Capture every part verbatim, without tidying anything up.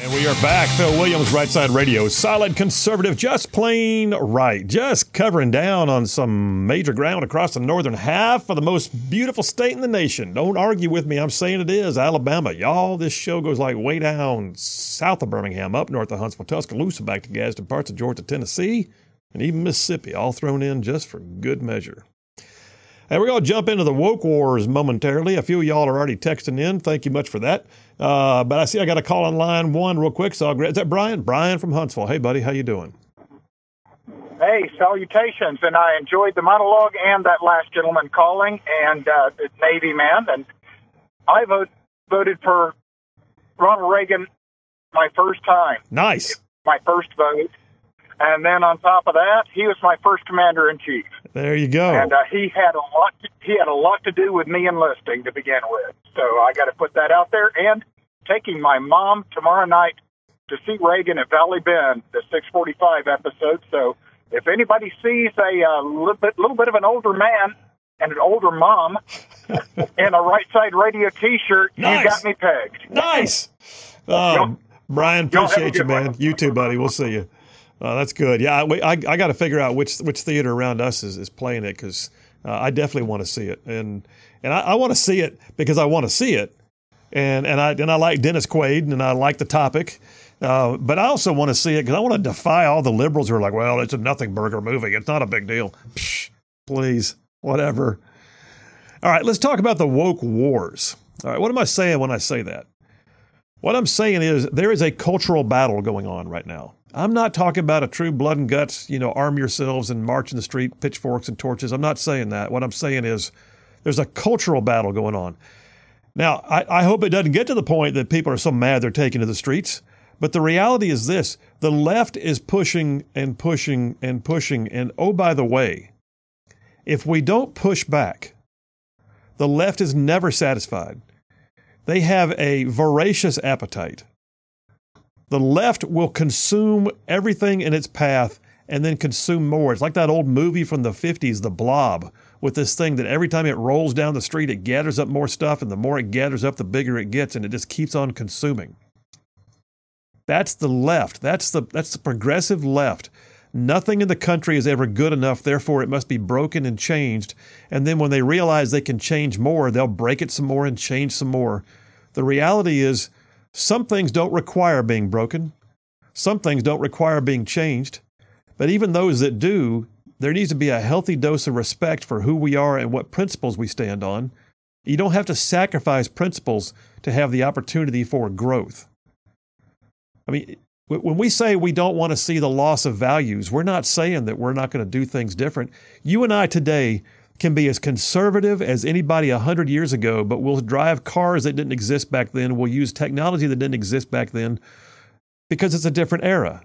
And we are back. Phil Williams, Right Side Radio. Solid conservative, just plain right. Just covering down on some major ground across the northern half of the most beautiful state in the nation. Don't argue with me. I'm saying it is Alabama. Y'all, this show goes like way down south of Birmingham, up north of Huntsville, Tuscaloosa, back to Gadsden, parts of Georgia, Tennessee, and even Mississippi, all thrown in just for good measure. And we're going to jump into the woke wars momentarily. A few of y'all are already texting in. Thank you much for that. Uh, but I see I got a call on line one real quick. So I'll, is that Brian? Brian from Huntsville. Hey, buddy. How you doing? Hey, salutations. And I enjoyed the monologue and that last gentleman calling and uh, the Navy man. And I vote, voted for Ronald Reagan my first time. Nice. My first vote. And then on top of that, he was my first commander-in-chief. There you go. And uh, he had a lot. To, he had a lot to do with me enlisting to begin with. So I got to put that out there. And taking my mom tomorrow night to see Reagan at Valley Bend, the six forty-five episode. So if anybody sees a uh, little bit, little bit of an older man and an older mom in a Right Side Radio T-shirt, nice. You got me pegged. Nice. Um, Brian, appreciate you, man. One. You too, buddy. We'll see you. Uh, that's good. Yeah, I, I, I got to figure out which which theater around us is, is playing it because uh, I definitely want to see it, and and I, I want to see it because I want to see it, and and I and I like Dennis Quaid and I like the topic, uh, but I also want to see it because I want to defy all the liberals who are like, well, it's a nothing burger movie, it's not a big deal. Psh, please, whatever. All right, let's talk about the woke wars. All right, what am I saying when I say that? What I'm saying is there is a cultural battle going on right now. I'm not talking about a true blood and guts, you know, arm yourselves and march in the street, pitchforks and torches. I'm not saying that. What I'm saying is there's a cultural battle going on. Now, I, I hope it doesn't get to the point that people are so mad they're taking to the streets. But the reality is this. The left is pushing and pushing and pushing. And oh, by the way, if we don't push back, the left is never satisfied. They have a voracious appetite. The left will consume everything in its path and then consume more. It's like that old movie from the fifties, The Blob, with this thing that every time it rolls down the street, it gathers up more stuff, and the more it gathers up, the bigger it gets, and it just keeps on consuming. That's the left. That's the that's the progressive left. Nothing in the country is ever good enough, therefore it must be broken and changed. And then when they realize they can change more, they'll break it some more and change some more. The reality is, some things don't require being broken. Some things don't require being changed. But even those that do, there needs to be a healthy dose of respect for who we are and what principles we stand on. You don't have to sacrifice principles to have the opportunity for growth. I mean, when we say we don't want to see the loss of values, we're not saying that we're not going to do things different. You and I today can be as conservative as anybody a hundred years ago, but we'll drive cars that didn't exist back then. We'll use technology that didn't exist back then because it's a different era.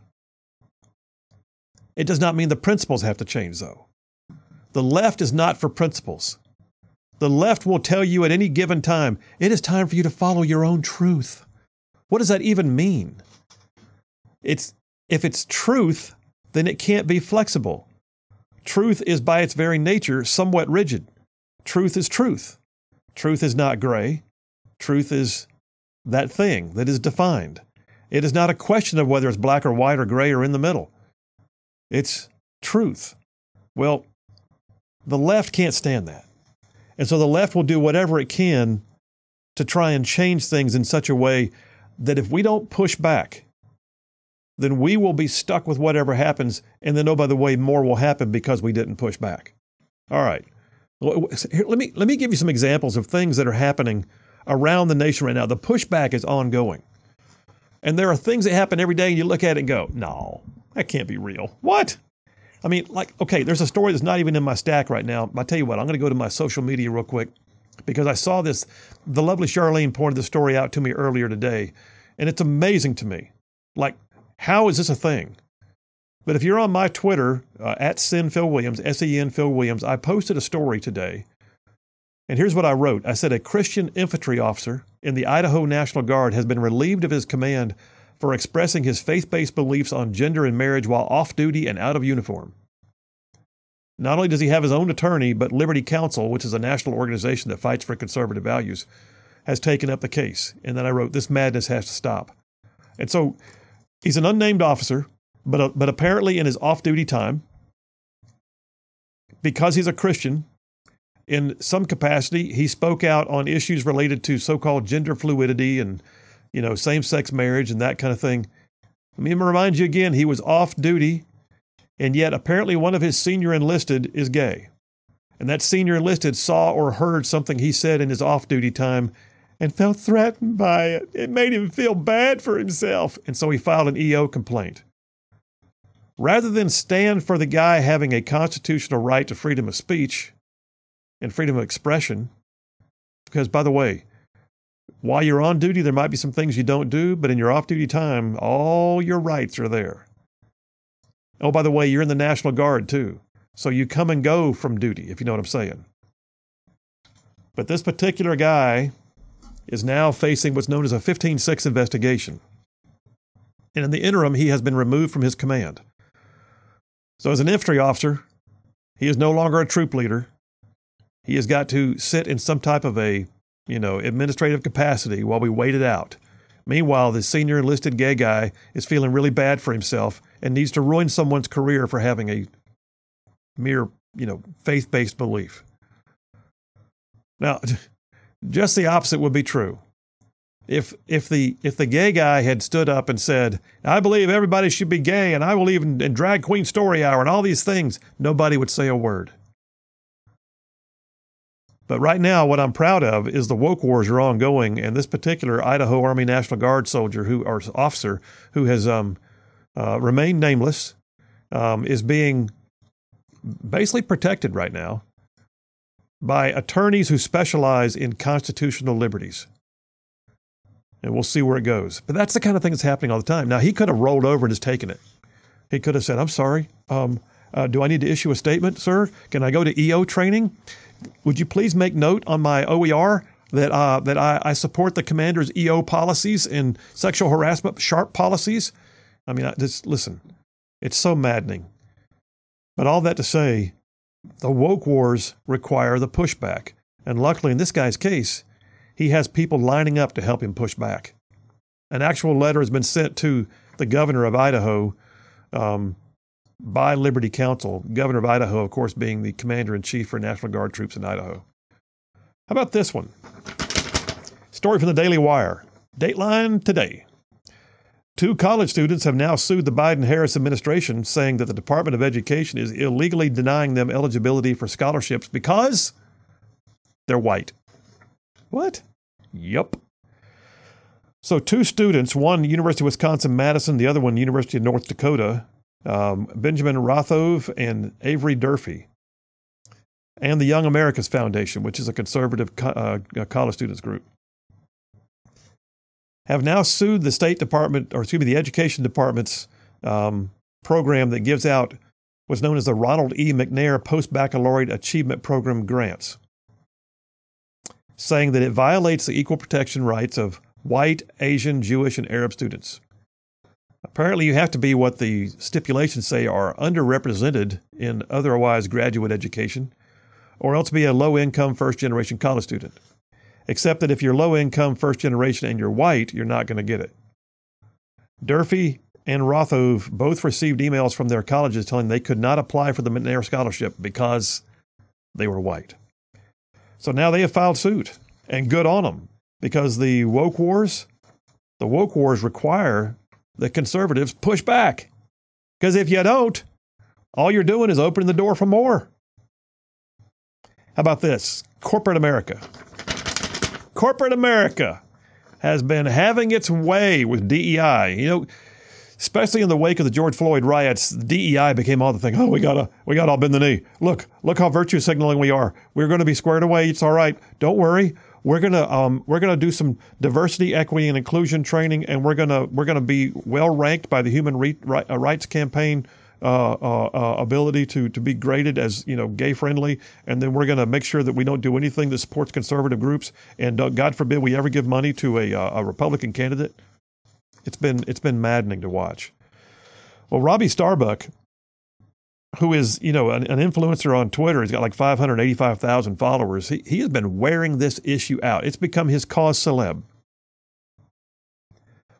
It does not mean the principles have to change, though. The left is not for principles. The left will tell you at any given time, it is time for you to follow your own truth. What does that even mean? It's if it's truth, then it can't be flexible. Truth is by its very nature somewhat rigid. Truth is truth. Truth is not gray. Truth is that thing that is defined. It is not a question of whether it's black or white or gray or in the middle. It's truth. Well, the left can't stand that. And so the left will do whatever it can to try and change things in such a way that if we don't push back, then we will be stuck with whatever happens, and then, oh, by the way, more will happen because we didn't push back. All right. Here, let me let me give you some examples of things that are happening around the nation right now. The pushback is ongoing. And there are things that happen every day, and you look at it and go, no, that can't be real. What? I mean, like, okay, there's a story that's not even in my stack right now. I'll tell you what, I'm going to go to my social media real quick because I saw this. The lovely Charlene pointed the story out to me earlier today, and it's amazing to me. Like, how is this a thing? But if you're on my Twitter, uh, at Sen Phil Williams, S E N Phil Williams, I posted a story today. And here's what I wrote. I said, a Christian infantry officer in the Idaho National Guard has been relieved of his command for expressing his faith-based beliefs on gender and marriage while off-duty and out of uniform. Not only does he have his own attorney, but Liberty Counsel, which is a national organization that fights for conservative values, has taken up the case. And then I wrote, this madness has to stop. And so he's an unnamed officer, but uh, but apparently in his off-duty time, because he's a Christian, in some capacity, he spoke out on issues related to so-called gender fluidity and, you know, same-sex marriage and that kind of thing. Let me remind you again, he was off-duty, and yet apparently one of his senior enlisted is gay. And that senior enlisted saw or heard something he said in his off-duty time and felt threatened by it. It made him feel bad for himself, and so he filed an E O complaint. Rather than stand for the guy having a constitutional right to freedom of speech and freedom of expression, because, by the way, while you're on duty, there might be some things you don't do, but in your off-duty time, all your rights are there. Oh, by the way, you're in the National Guard, too, so you come and go from duty, if you know what I'm saying. But this particular guy is now facing what's known as a fifteen six investigation. And in the interim, he has been removed from his command. So as an infantry officer, he is no longer a troop leader. He has got to sit in some type of a, you know, administrative capacity while we wait it out. Meanwhile, the senior enlisted gay guy is feeling really bad for himself and needs to ruin someone's career for having a mere, you know, faith-based belief. Now, just the opposite would be true. If if the if the gay guy had stood up and said, I believe everybody should be gay and I believe in, in drag queen story hour and all these things, nobody would say a word. But right now, what I'm proud of is the woke wars are ongoing, and this particular Idaho Army National Guard soldier who or officer who has um, uh, remained nameless um, is being basically protected right now by attorneys who specialize in constitutional liberties. And we'll see where it goes. But that's the kind of thing that's happening all the time. Now, he could have rolled over and just taken it. He could have said, I'm sorry. Um, uh, do I need to issue a statement, sir? Can I go to E O training? Would you please make note on my O E R that uh, that I, I support the commander's E O policies and sexual harassment sharp policies? I mean, I, just listen, it's so maddening. But all that to say, the woke wars require the pushback. And luckily, in this guy's case, he has people lining up to help him push back. An actual letter has been sent to the governor of Idaho um, by Liberty Counsel. Governor of Idaho, of course, being the commander-in-chief for National Guard troops in Idaho. How about this one? Story from the Daily Wire. Dateline today. Two college students have now sued the Biden-Harris administration, saying that the Department of Education is illegally denying them eligibility for scholarships because they're white. What? Yup. So two students, one University of Wisconsin-Madison, the other one University of North Dakota, um, Benjamin Rothove and Avery Durfee, and the Young Americas Foundation, which is a conservative co- uh, college students group, have now sued the State Department, or excuse me, the Education Department's um, program that gives out what's known as the Ronald E. McNair Post-Baccalaureate Achievement Program grants, saying that it violates the equal protection rights of white, Asian, Jewish, and Arab students. Apparently, you have to be what the stipulations say are underrepresented in otherwise graduate education, or else be a low-income first-generation college student. Except that if you're low-income first-generation and you're white, you're not going to get it. Durfee and Rothove both received emails from their colleges telling they could not apply for the McNair Scholarship because they were white. So now they have filed suit, and good on them, because the woke wars, the woke wars require the conservatives push back. Because if you don't, all you're doing is opening the door for more. How about this? Corporate America. Corporate America has been having its way with D E I. You know, especially in the wake of the George Floyd riots, D E I became all the thing. Oh, we gotta, we gotta all bend the knee. Look, look how virtue signaling we are. We're going to be squared away. It's all right. Don't worry. We're gonna, um, we're gonna do some diversity, equity, and inclusion training, and we're gonna, we're gonna be well ranked by the Human Re- Rights Campaign uh, uh, uh, ability to to be graded as, you know, gay friendly, and then we're gonna make sure that we don't do anything that supports conservative groups, and uh, God forbid we ever give money to a uh, a Republican candidate. It's been it's been maddening to watch. Well, Robbie Starbuck, who is, you know, an, an influencer on Twitter, he's got like five hundred eighty-five thousand followers. He he has been wearing this issue out. It's become his cause celeb.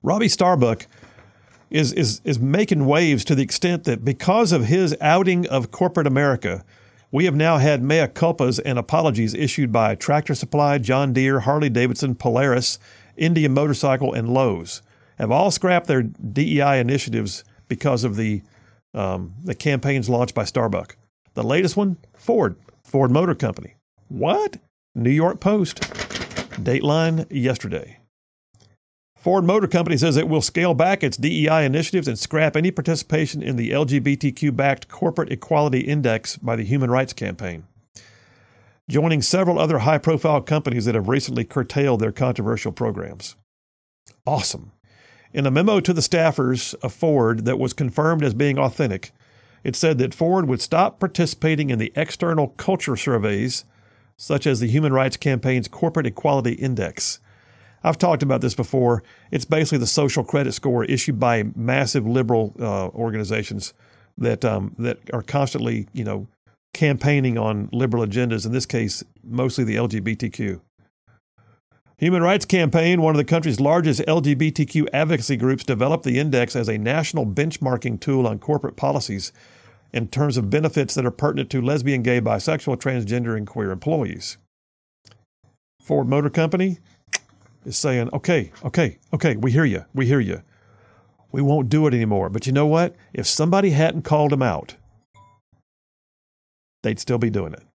Robbie Starbuck is is is making waves to the extent that because of his outing of corporate America, we have now had mea culpas and apologies issued by Tractor Supply, John Deere, Harley Davidson, Polaris, India Motorcycle, and Lowe's, have all scrapped their D E I initiatives because of the um, the campaigns launched by Starbuck. The latest one, Ford, Ford Motor Company. What? New York Post. Dateline yesterday. Ford Motor Company says it will scale back its D E I initiatives and scrap any participation in the L G B T Q-backed Corporate Equality Index by the Human Rights Campaign, joining several other high-profile companies that have recently curtailed their controversial programs. Awesome. In a memo to the staffers of Ford that was confirmed as being authentic, it said that Ford would stop participating in the external culture surveys, such as the Human Rights Campaign's Corporate Equality Index. I've talked about this before. It's basically the social credit score issued by massive liberal uh, organizations that um, that are constantly, you know, campaigning on liberal agendas. In this case, mostly the L G B T Q. Human Rights Campaign, one of the country's largest L G B T Q advocacy groups, developed the index as a national benchmarking tool on corporate policies in terms of benefits that are pertinent to lesbian, gay, bisexual, transgender, and queer employees. Ford Motor Company is saying, okay, okay, okay, we hear you, we hear you. We won't do it anymore. But you know what? If somebody hadn't called them out, they'd still be doing it.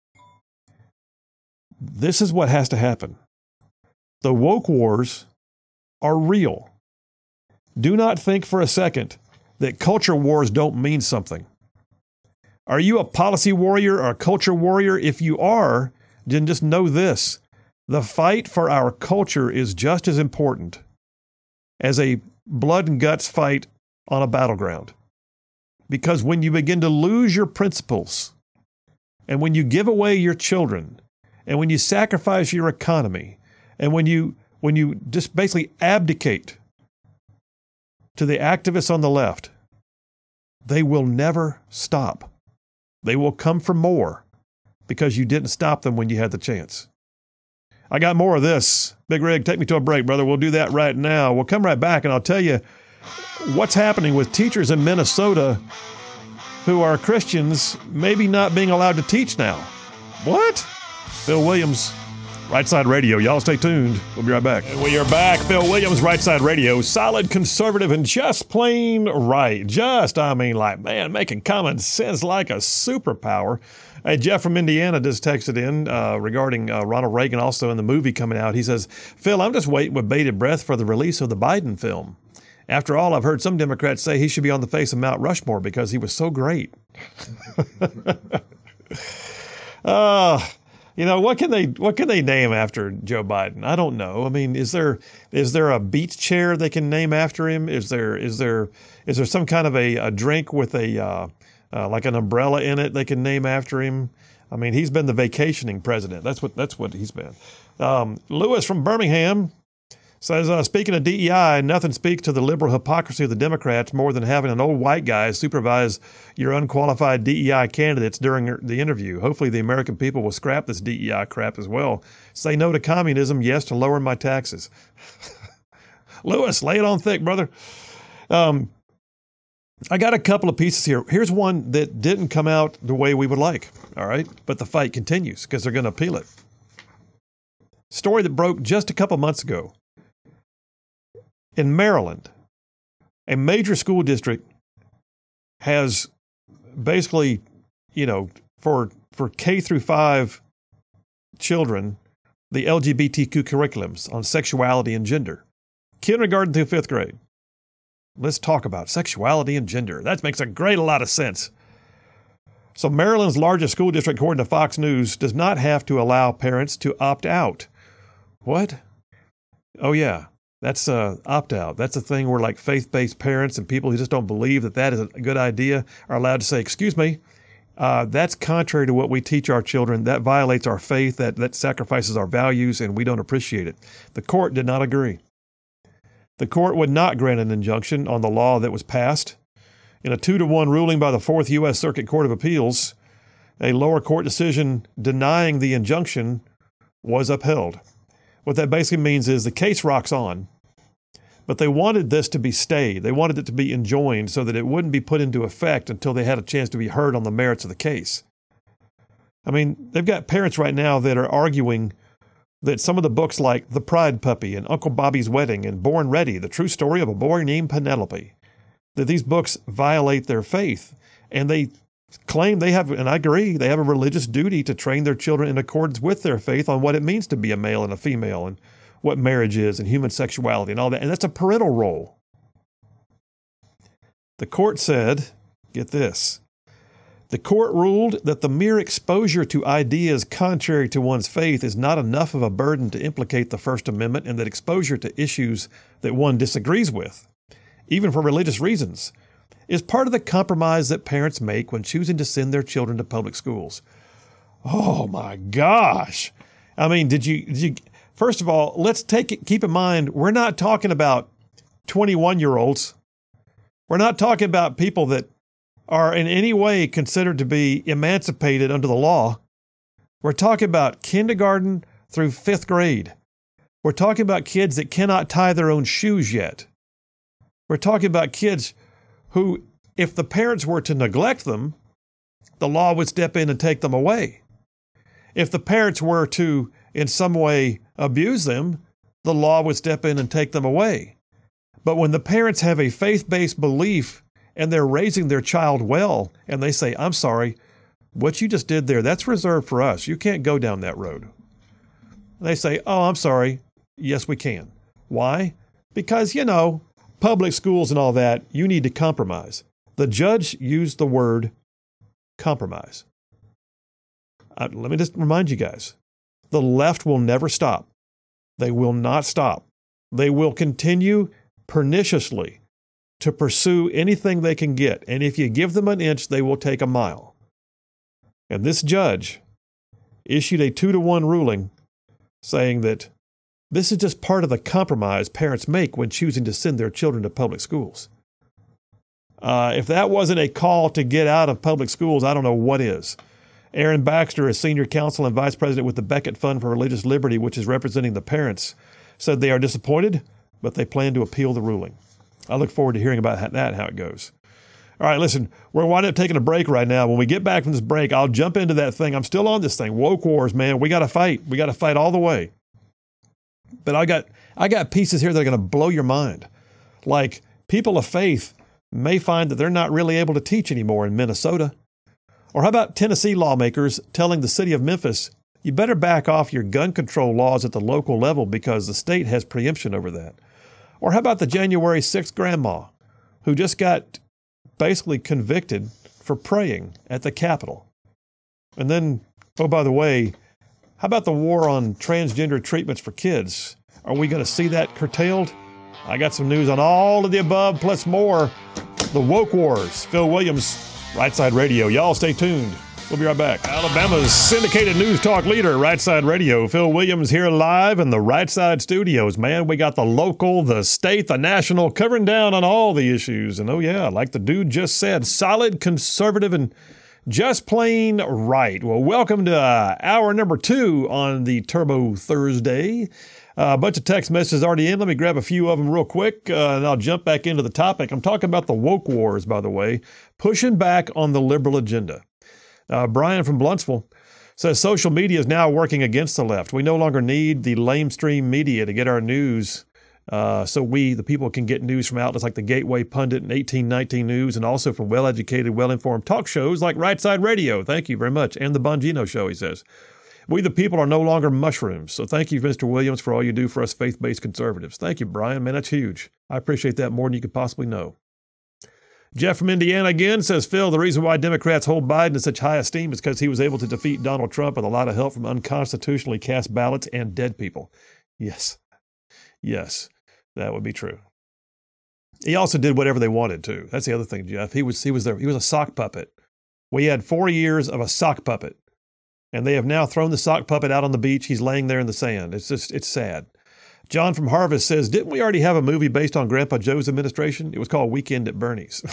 This is what has to happen. The woke wars are real. Do not think for a second that culture wars don't mean something. Are you a policy warrior or a culture warrior? If you are, then just know this. The fight for our culture is just as important as a blood and guts fight on a battleground. Because when you begin to lose your principles, and when you give away your children, and when you sacrifice your economy, and when you when you just basically abdicate to the activists on the left, they will never stop. They will come for more because you didn't stop them when you had the chance. I got more of this. Big Rig, take me to a break, brother. We'll do that right now. We'll come right back, and I'll tell you what's happening with teachers in Minnesota who are Christians maybe not being allowed to teach now. What? Phil Williams, Right Side Radio. Y'all stay tuned. We'll be right back. And we are back. Phil Williams, Right Side Radio. Solid, conservative, and just plain right. Just, I mean, like, man, making common sense like a superpower. Hey, Jeff from Indiana just texted in uh, regarding uh, Ronald Reagan also in the movie coming out. He says, Phil, I'm just waiting with bated breath for the release of the Biden film. After all, I've heard some Democrats say he should be on the face of Mount Rushmore because he was so great. uh, you know, what can they what can they name after Joe Biden? I don't know. I mean, is there is there a beach chair they can name after him? Is there is there is there some kind of a, a drink with a uh, Uh, like an umbrella in it they can name after him? I mean, he's been the vacationing president. That's what that's what he's been. Um, Lewis from Birmingham says, uh, speaking of D E I, nothing speaks to the liberal hypocrisy of the Democrats more than having an old white guy supervise your unqualified D E I candidates during the interview. Hopefully the American people will scrap this D E I crap as well. Say no to communism, yes to lowering my taxes. Lewis, lay it on thick, brother. Um, I got a couple of pieces here. Here's one that didn't come out the way we would like, all right? But the fight continues because they're going to appeal it. Story that broke just a couple months ago. In Maryland, a major school district has basically, you know, for for K through five children, the L G B T Q curriculums on sexuality and gender. Kindergarten through fifth grade. Let's talk about sexuality and gender. That makes a great a lot of sense. So Maryland's largest school district, according to Fox News, does not have to allow parents to opt out. What? Oh, yeah. That's uh, opt out. That's a thing where like faith-based parents and people who just don't believe that that is a good idea are allowed to say, excuse me, uh, that's contrary to what we teach our children. That violates our faith. That, that sacrifices our values, and we don't appreciate it. The court did not agree. The court would not grant an injunction on the law that was passed. In a two to one ruling by the Fourth U S Circuit Court of Appeals, a lower court decision denying the injunction was upheld. What that basically means is the case rocks on, But they wanted this to be stayed. They wanted it to be enjoined so that it wouldn't be put into effect until they had a chance to be heard on the merits of the case. I mean, they've got parents right now that are arguing that some of the books like The Pride Puppy and Uncle Bobby's Wedding and Born Ready, the true story of a boy named Penelope, that these books violate their faith. And they claim they have, and I agree, they have a religious duty to train their children in accordance with their faith on what it means to be a male and a female and what marriage is and human sexuality and all that. And that's a parental role. The court said, get this, the court ruled that the mere exposure to ideas contrary to one's faith is not enough of a burden to implicate the First Amendment, and that exposure to issues that one disagrees with, even for religious reasons, is part of the compromise that parents make when choosing to send their children to public schools. Oh my gosh. I mean, did you, did you, first of all, let's take it, keep in mind, we're not talking about twenty-one year olds. We're not talking about people that are in any way considered to be emancipated under the law. We're talking about kindergarten through fifth grade. We're talking about kids that cannot tie their own shoes yet. We're talking about kids who, if the parents were to neglect them, the law would step in and take them away. If the parents were to, in some way, abuse them, the law would step in and take them away. But when the parents have a faith-based belief and they're raising their child well, and they say, I'm sorry, what you just did there, that's reserved for us. You can't go down that road. They say, oh, I'm sorry. Yes, we can. Why? Because, you know, public schools and all that, you need to compromise. The judge used the word compromise. Uh, let me just remind you guys, the left will never stop. They will not stop. They will continue perniciously to pursue anything they can get. And if you give them an inch, they will take a mile. And this judge issued a two to one ruling saying that this is just part of the compromise parents make when choosing to send their children to public schools. Uh, if that wasn't a call to get out of public schools, I don't know what is. Aaron Baxter, a senior counsel and vice president with the Becket Fund for Religious Liberty, which is representing the parents, said they are disappointed, but they plan to appeal the ruling. I look forward to hearing about that, how it goes. All right, listen, we're winding up taking a break right now. When we get back from this break, I'll jump into that thing. I'm still on this thing. Woke wars, man. We got to fight. We got to fight all the way. But I got I got pieces here that are going to blow your mind. Like, people of faith may find that they're not really able to teach anymore in Minnesota. Or how about Tennessee lawmakers telling the city of Memphis, you better back off your gun control laws at the local level because the state has preemption over that. Or how about the January sixth grandma who just got basically convicted for praying at the Capitol? And then, oh, by the way, how about the war on transgender treatments for kids? Are we going to see that curtailed? I got some news on all of the above, plus more. The Woke Wars. Phil Williams, Right Side Radio. Y'all stay tuned. We'll be right back. Alabama's syndicated news talk leader, Right Side Radio. Phil Williams here live in the Right Side studios. Man, we got the local, the state, the national, covering down on all the issues. And oh yeah, like the dude just said, solid, conservative, and just plain right. Well, welcome to uh, hour number two on the Turbo Thursday. Uh, a bunch of text messages already in. Let me grab a few of them real quick, uh, and I'll jump back into the topic. I'm talking about the woke wars, by the way, pushing back on the liberal agenda. Uh, Brian from Bluntsville says social media is now working against the left. We no longer need the lamestream media to get our news. Uh, so we, the people, can get news from outlets like the Gateway Pundit and eighteen nineteen News, and also from well-educated, well-informed talk shows like Right Side Radio. Thank you very much. And the Bongino Show, he says. We, the people, are no longer mushrooms. So thank you, Mister Williams, for all you do for us faith-based conservatives. Thank you, Brian. Man, that's huge. I appreciate that more than you could possibly know. Jeff from Indiana again says, Phil, the reason why Democrats hold Biden in such high esteem is because he was able to defeat Donald Trump with a lot of help from unconstitutionally cast ballots and dead people. Yes. Yes, that would be true. He also did whatever they wanted to. That's the other thing, Jeff. He was he was there. He was a sock puppet. We had four years of a sock puppet, and they have now thrown the sock puppet out on the beach. He's laying there in the sand. It's just, it's sad. John from Harvest says, didn't we already have a movie based on Grandpa Joe's administration? It was called Weekend at Bernie's.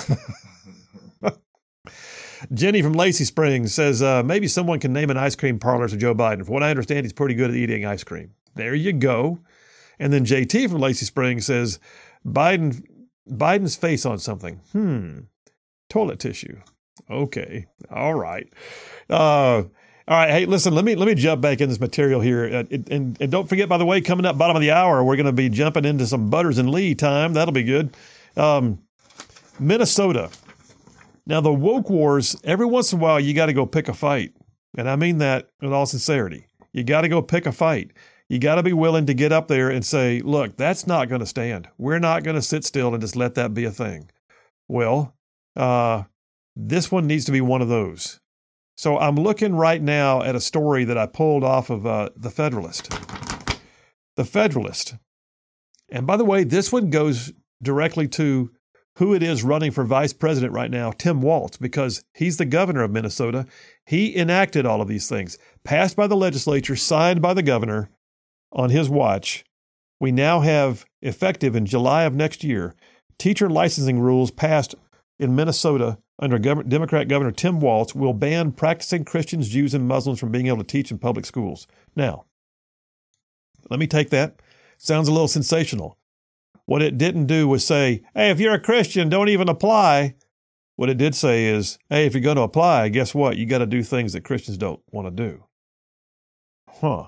Jenny from Lacey Springs says, uh, maybe someone can name an ice cream parlor to Joe Biden. From what I understand, he's pretty good at eating ice cream. There you go. And then J T from Lacey Springs says, Biden Biden's face on something. Hmm. Toilet tissue. Okay. All right. Uh, all right. Hey, listen, let me let me jump back in this material here. Uh, it, and, and don't forget, by the way, coming up bottom of the hour, we're going to be jumping into some Butters and Lee time. That'll be good. Um, Minnesota. Now, the woke wars, every once in a while, you got to go pick a fight. And I mean that in all sincerity. You got to go pick a fight. You got to be willing to get up there and say, look, that's not going to stand. We're not going to sit still and just let that be a thing. Well, uh, this one needs to be one of those. So I'm looking right now at a story that I pulled off of uh, The Federalist. The Federalist. And by the way, this one goes directly to who it is running for vice president right now, Tim Walz, because he's the governor of Minnesota. He enacted all of these things, passed by the legislature, signed by the governor on his watch. We now have, effective in July of next year, teacher licensing rules passed in Minnesota under Gov- Democrat Governor Tim Walz will ban practicing Christians, Jews, and Muslims from being able to teach in public schools. Now, let me take that. Sounds a little sensational. What it didn't do was say, hey, if you're a Christian, don't even apply. What it did say is, hey, if you're going to apply, guess what? You got to do things that Christians don't want to do. Huh.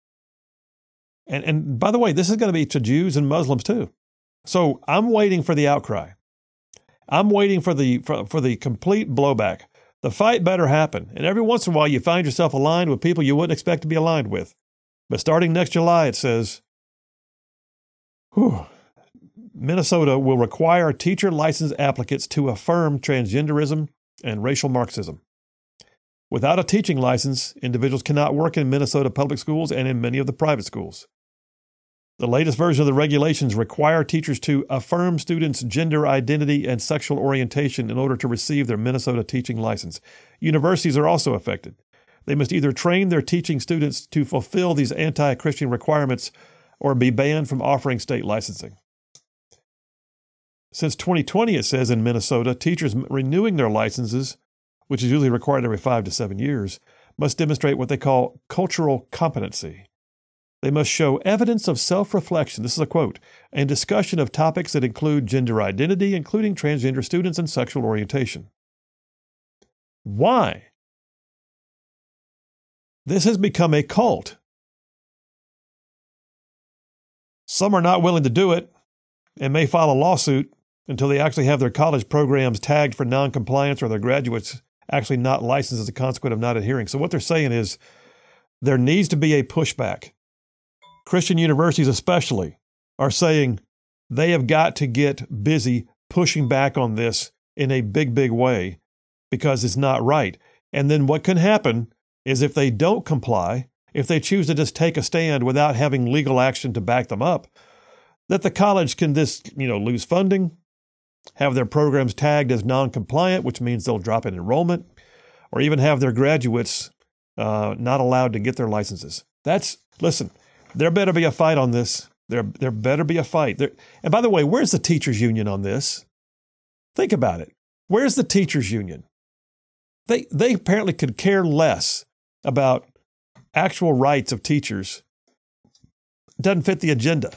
And, and by the way, this is going to be to Jews and Muslims too. So I'm waiting for the outcry. I'm waiting for the for, for the complete blowback. The fight better happen. And every once in a while, you find yourself aligned with people you wouldn't expect to be aligned with. But starting next July, it says, whew, Minnesota will require teacher license applicants to affirm transgenderism and racial Marxism. Without a teaching license, individuals cannot work in Minnesota public schools and in many of the private schools. The latest version of the regulations require teachers to affirm students' gender identity and sexual orientation in order to receive their Minnesota teaching license. Universities are also affected. They must either train their teaching students to fulfill these anti-Christian requirements or be banned from offering state licensing. Since twenty twenty, it says in Minnesota, teachers renewing their licenses, which is usually required every five to seven years, must demonstrate what they call cultural competency. They must show evidence of self-reflection, this is a quote, and discussion of topics that include gender identity, including transgender students and sexual orientation. Why? This has become a cult. Some are not willing to do it and may file a lawsuit until they actually have their college programs tagged for noncompliance or their graduates actually not licensed as a consequence of not adhering. So what they're saying is there needs to be a pushback. Christian universities especially are saying they have got to get busy pushing back on this in a big, big way because it's not right. And then what can happen is if they don't comply, if they choose to just take a stand without having legal action to back them up, that the college can just, you know, lose funding, have their programs tagged as non-compliant, which means they'll drop in enrollment, or even have their graduates uh, not allowed to get their licenses. That's, listen, there better be a fight on this. There, there better be a fight. There, and by the way, where's the teachers union on this? Think about it. Where's the teachers union? They, they apparently could care less about actual rights of teachers. It doesn't fit the agenda.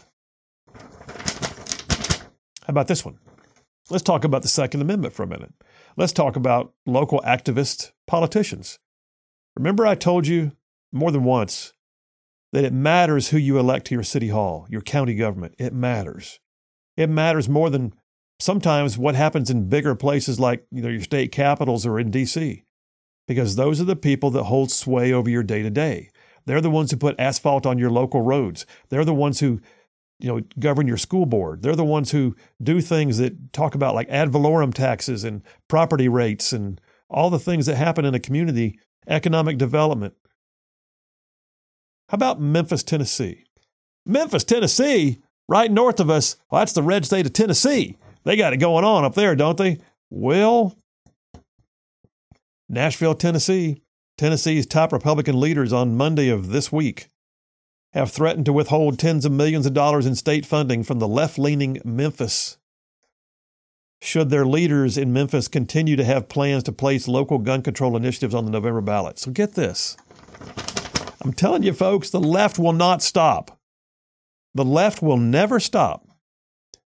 How about this one? Let's talk about the Second Amendment for a minute. Let's talk about local activist politicians. Remember I told you more than once that it matters who you elect to your city hall, your county government. It matters. It matters more than sometimes what happens in bigger places like, you know, your state capitals or in D C, because those are the people that hold sway over your day-to-day. They're the ones who put asphalt on your local roads. They're the ones who, you know, govern your school board. They're the ones who do things that talk about like ad valorem taxes and property rates and all the things that happen in a community, economic development. How about Memphis, Tennessee? Memphis, Tennessee, right north of us, well, that's the red state of Tennessee. They got it going on up there, don't they? Well, Nashville, Tennessee, Tennessee's top Republican leaders on Monday of this week have threatened to withhold tens of millions of dollars in state funding from the left-leaning Memphis should their leaders in Memphis continue to have plans to place local gun control initiatives on the November ballot. So get this. I'm telling you, folks, the left will not stop. The left will never stop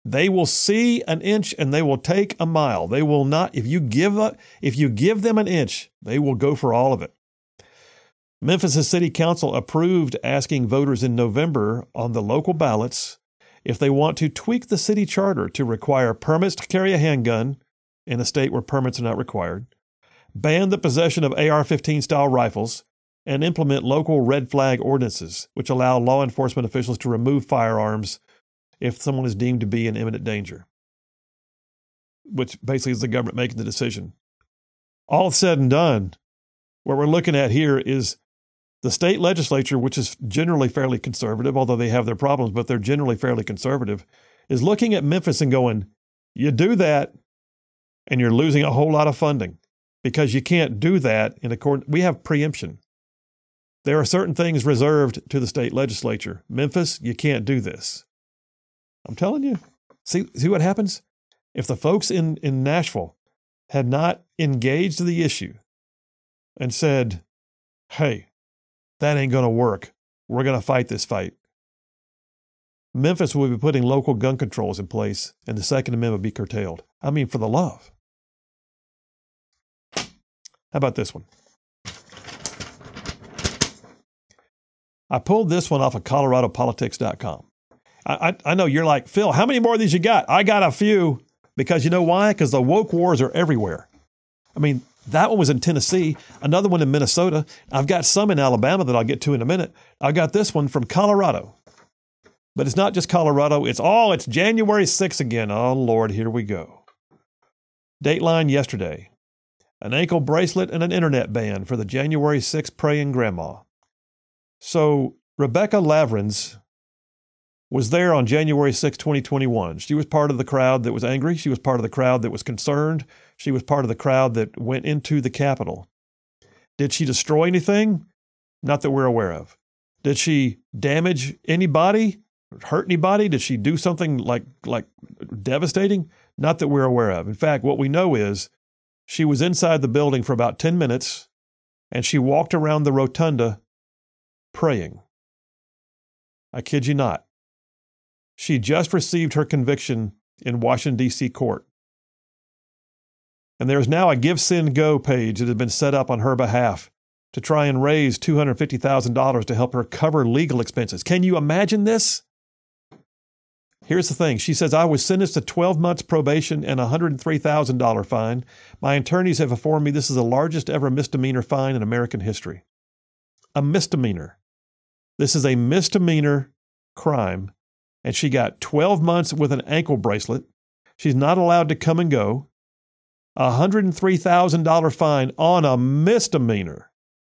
They will see an inch and they will take a mile. They will not, if you give a, if you give them an inch, they will go for all of it. Memphis' city council approved asking voters in November on the local ballots if they want to tweak the city charter to require permits to carry a handgun in a state where permits are not required, ban the possession of A R fifteen style rifles, and implement local red flag ordinances, which allow law enforcement officials to remove firearms if someone is deemed to be in imminent danger, which basically is the government making the decision. All said and done, what we're looking at here is the state legislature, which is generally fairly conservative, although they have their problems, but they're generally fairly conservative, is looking at Memphis and going, you do that, and you're losing a whole lot of funding because you can't do that in accordance. We have preemption. There are certain things reserved to the state legislature. Memphis, you can't do this. I'm telling you. See, see what happens? If the folks in, in Nashville had not engaged the issue and said, hey, that ain't going to work. We're going to fight this fight. Memphis will be putting local gun controls in place and the Second Amendment will be curtailed. I mean, for the love. How about this one? I pulled this one off of Colorado Politics dot com. I, I, I know you're like, Phil, how many more of these you got? I got a few. Because you know why? Because the woke wars are everywhere. I mean, that one was in Tennessee, another one in Minnesota. I've got some in Alabama that I'll get to in a minute. I got this one from Colorado. But it's not just Colorado. It's all, it's January sixth again. Oh, Lord, here we go. Dateline yesterday. An ankle bracelet and an internet ban for the January sixth praying grandma. So Rebecca Lavrins was there on January sixth, twenty twenty-one. She was part of the crowd that was angry. She was part of the crowd that was concerned. She was part of the crowd that went into the Capitol. Did she destroy anything? Not that we're aware of. Did she damage anybody? Hurt anybody? Did she do something like, like devastating? Not that we're aware of. In fact, what we know is she was inside the building for about ten minutes and she walked around the rotunda praying. I kid you not. She just received her conviction in Washington, D C court. And there is now a Give, Send, Go page that has been set up on her behalf to try and raise two hundred fifty thousand dollars to help her cover legal expenses. Can you imagine this? Here's the thing. She says, I was sentenced to twelve months probation and a one hundred three thousand dollars fine. My attorneys have informed me this is the largest ever misdemeanor fine in American history. A misdemeanor. This is a misdemeanor crime. And she got twelve months with an ankle bracelet. She's not allowed to come and go. A one hundred three thousand dollars fine on a misdemeanor.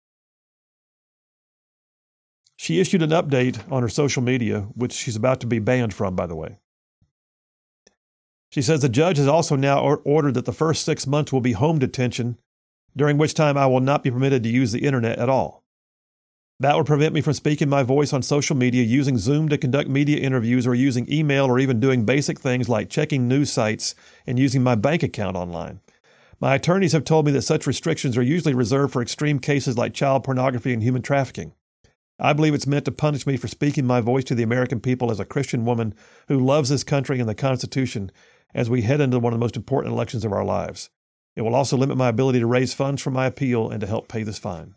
She issued an update on her social media, which she's about to be banned from, by the way. She says the judge has also now or- ordered that the first six months will be home detention, during which time I will not be permitted to use the internet at all. That would prevent me from speaking my voice on social media, using Zoom to conduct media interviews, or using email, or even doing basic things like checking news sites and using my bank account online. My attorneys have told me that such restrictions are usually reserved for extreme cases like child pornography and human trafficking. I believe it's meant to punish me for speaking my voice to the American people as a Christian woman who loves this country and the Constitution as we head into one of the most important elections of our lives. It will also limit my ability to raise funds for my appeal and to help pay this fine.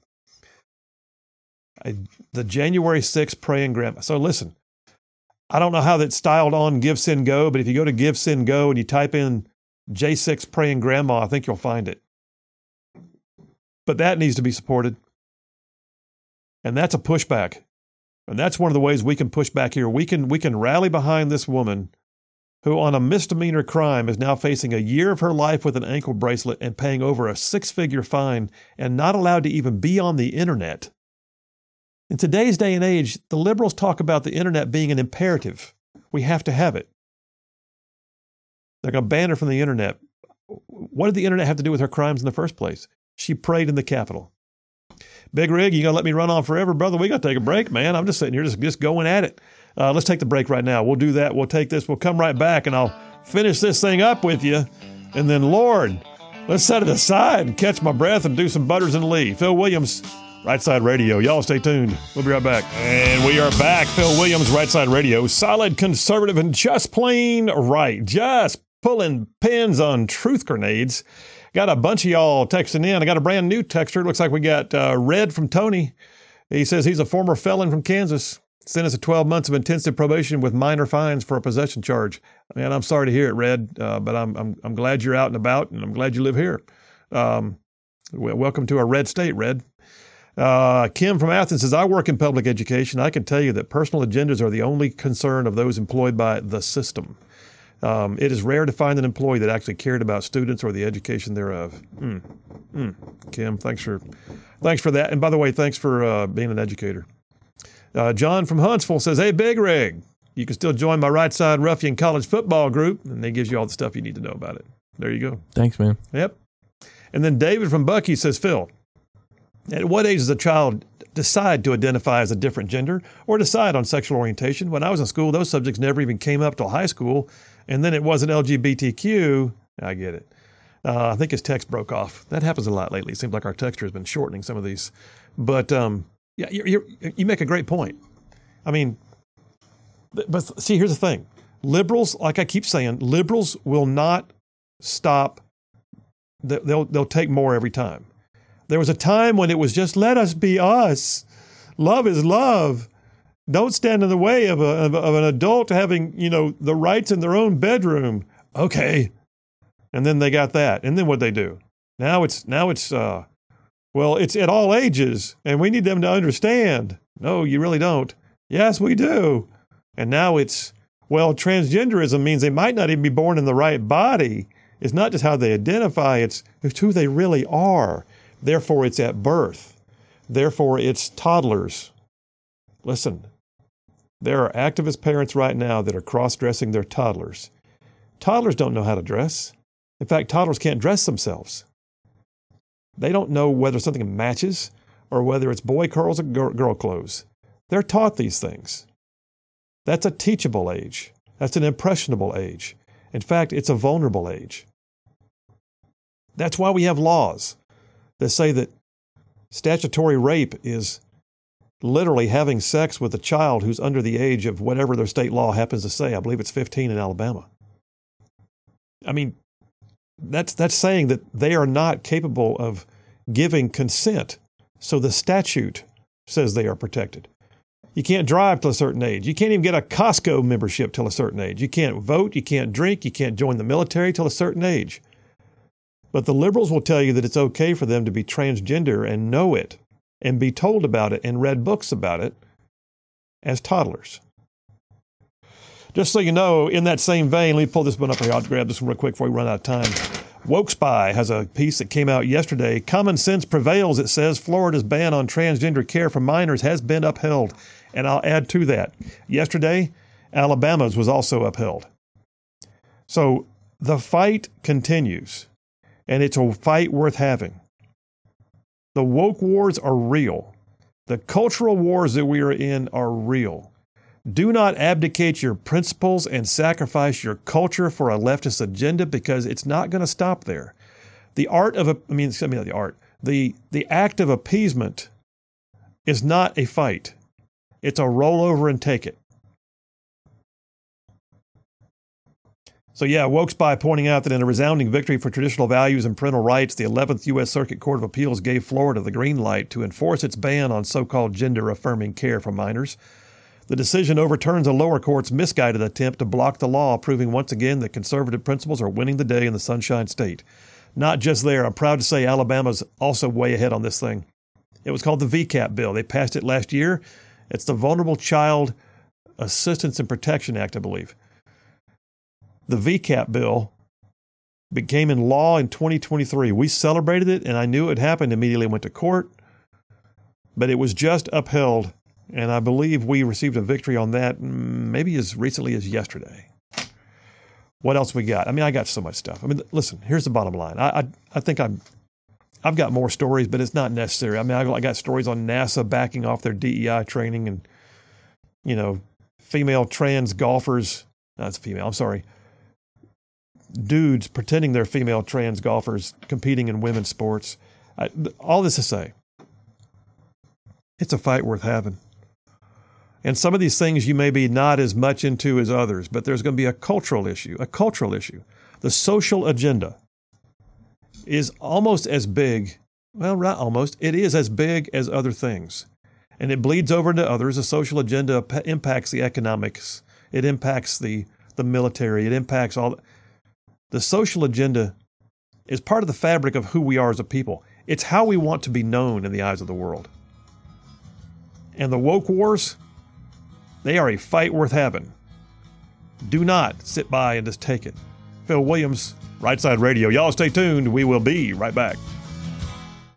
I, the January sixth praying grandma. So listen, I don't know how that's styled on Give, Send, Go, but if you go to Give, Send, Go and you type in J six praying grandma, I think you'll find it. But that needs to be supported. And that's a pushback. And that's one of the ways we can push back here. We can, we can rally behind this woman who on a misdemeanor crime is now facing a year of her life with an ankle bracelet and paying over a six-figure fine and not allowed to even be on the internet. In today's day and age, the liberals talk about the internet being an imperative. We have to have it. They're going to ban her from the internet. What did the internet have to do with her crimes in the first place? She prayed in the Capitol. Big Rig, you going to let me run on forever, brother? We got to take a break, man. I'm just sitting here just, just going at it. Uh, let's take the break right now. We'll do that. We'll take this. We'll come right back, and I'll finish this thing up with you. And then, Lord, let's set it aside and catch my breath and do some Butters and Lee. Phil Williams, Right Side Radio. Y'all stay tuned. We'll be right back. And we are back. Phil Williams, Right Side Radio. Solid, conservative, and just plain right. Just pulling pins on truth grenades. Got a bunch of y'all texting in. I got a brand new texter. Looks like we got uh, Red from Tony. He says he's a former felon from Kansas. Sentenced to twelve months of intensive probation with minor fines for a possession charge. Man, I'm sorry to hear it, Red, uh, but I'm, I'm I'm glad you're out and about, and I'm glad you live here. Um, well, welcome to our red state, Red. Uh, Kim from Athens says, I work in public education. I can tell you that personal agendas are the only concern of those employed by the system. Um, it is rare to find an employee that actually cared about students or the education thereof. Mm. Mm. Kim, thanks for thanks for that. And by the way, thanks for uh, being an educator. Uh, John from Huntsville says, hey, Big Rig, you can still join my Right Side Ruffian College football group, and they gives you all the stuff you need to know about it. There you go. Thanks, man. Yep. And then David from Bucky says, Phil, at what age does a child decide to identify as a different gender or decide on sexual orientation? When I was in school, those subjects never even came up till high school, and then it wasn't L G B T Q. I get it. Uh, I think his text broke off. That happens a lot lately. It seems like our texture has been shortening some of these. But um, yeah, you you you make a great point. I mean, but see, here's the thing. Liberals, like I keep saying, liberals will not stop. They'll they'll take more every time. There was a time when it was just let us be us. Love is love. Don't stand in the way of, a, of, of an adult having, you know, the rights in their own bedroom. Okay. And then they got that. And then what'd they do? Now it's, now it's, uh, well, it's at all ages and we need them to understand. No, you really don't. Yes, we do. And now it's, well, transgenderism means they might not even be born in the right body. It's not just how they identify, it's, it's who they really are. Therefore, it's at birth. Therefore, it's toddlers. Listen, there are activist parents right now that are cross-dressing their toddlers. Toddlers don't know how to dress. In fact, toddlers can't dress themselves. They don't know whether something matches or whether it's boy curls or girl clothes. They're taught these things. That's a teachable age. That's an impressionable age. In fact, it's a vulnerable age. That's why we have laws that say that statutory rape is literally having sex with a child who's under the age of whatever their state law happens to say. I believe it's fifteen in Alabama. I mean, that's that's saying that they are not capable of giving consent. So the statute says they are protected. You can't drive till a certain age. You can't even get a Costco membership till a certain age. You can't vote. You can't drink. You can't join the military till a certain age. But the liberals will tell you that it's okay for them to be transgender and know it and be told about it and read books about it as toddlers. Just so you know, in that same vein, let me pull this one up here. I'll grab this one real quick before we run out of time. Woke Spy has a piece that came out yesterday. Common sense prevails, it says. Florida's ban on transgender care for minors has been upheld. And I'll add to that. Yesterday, Alabama's was also upheld. So the fight continues. And it's a fight worth having. The woke wars are real. The cultural wars that we are in are real. Do not abdicate your principles and sacrifice your culture for a leftist agenda because it's not going to stop there. The art of, a, I mean, I mean the art, the, the act of appeasement is not a fight. It's a roll over and take it. So yeah, Woke Spy pointing out that in a resounding victory for traditional values and parental rights, the eleventh U S Circuit Court of Appeals gave Florida the green light to enforce its ban on so-called gender-affirming care for minors. The decision overturns a lower court's misguided attempt to block the law, proving once again that conservative principles are winning the day in the Sunshine State. Not just there, I'm proud to say Alabama's also way ahead on this thing. It was called the V CAP bill. They passed it last year. It's the Vulnerable Child Assistance and Protection Act, I believe. The V CAP bill became in law in twenty twenty-three. We celebrated it, and I knew it had happened, immediately went to court, but it was just upheld, and I believe we received a victory on that maybe as recently as yesterday. What else we got? I mean, I got so much stuff. I mean, listen, here's the bottom line. I I, I think I'm, I've got more stories, but it's not necessary. I mean, I, I got stories on NASA backing off their D E I training and, you know, female trans golfers. That's female, I'm sorry. Dudes pretending they're female trans golfers competing in women's sports. I, all this to say, it's a fight worth having. And some of these things you may be not as much into as others, but there's going to be a cultural issue, a cultural issue. The social agenda is almost as big, well, not almost, it is as big as other things. And it bleeds over into others. The social agenda p- impacts the economics. It impacts the, the military. It impacts all. The, the social agenda is part of the fabric of who we are as a people. It's how we want to be known in the eyes of the world. And the woke wars, they are a fight worth having. Do not sit by and just take it. Phil Williams, Right Side Radio. Y'all stay tuned. We will be right back.